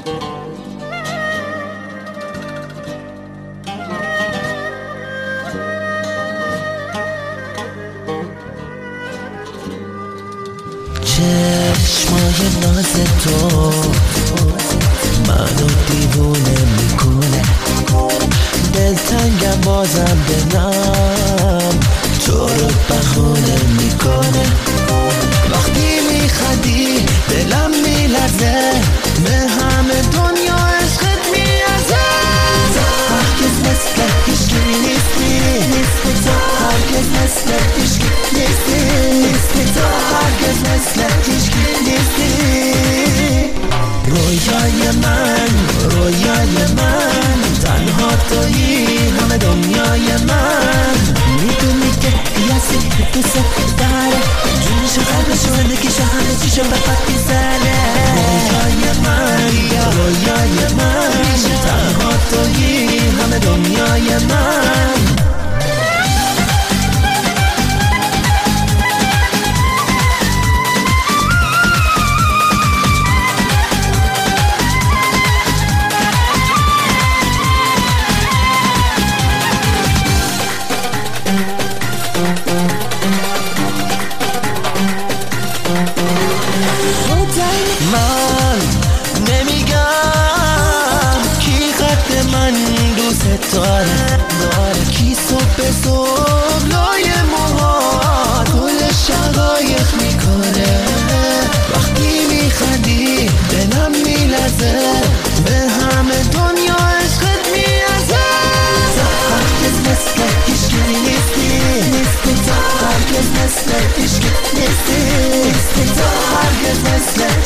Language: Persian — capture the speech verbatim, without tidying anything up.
چشمای ناز تو منو دیوونه میکنه، دلتنگم بازم دلم تو رو بخونه میکنه. وقتی میخندی دلم میلرزه، به همه دنیا عشقت میارزه. تو هرگز مثل هیچکی نیستی، تو هرگز مثل هیچکی نیستی، تو هرگز مثل هیچکی نیستی. رویای من، رویای من، تنها تویی همه دنیای من. میدونی که یاسی دوست داره، جونشو قلبشو زندگیشو همه چیشو به خط میزنه. رویای من، رویای من، تنها تویی همه دنیای من. من نمیگم کی قد من دوست داره، کی صبح صبح لای موها گل شقایق میکنه. وقتی میخندی دلم میلرزه، به همه دنیا عشقت میارزه. تو هرگز مثل هیچکی نیستی، تو هرگز مثل هیچکی نیستی، تو هرگز مثل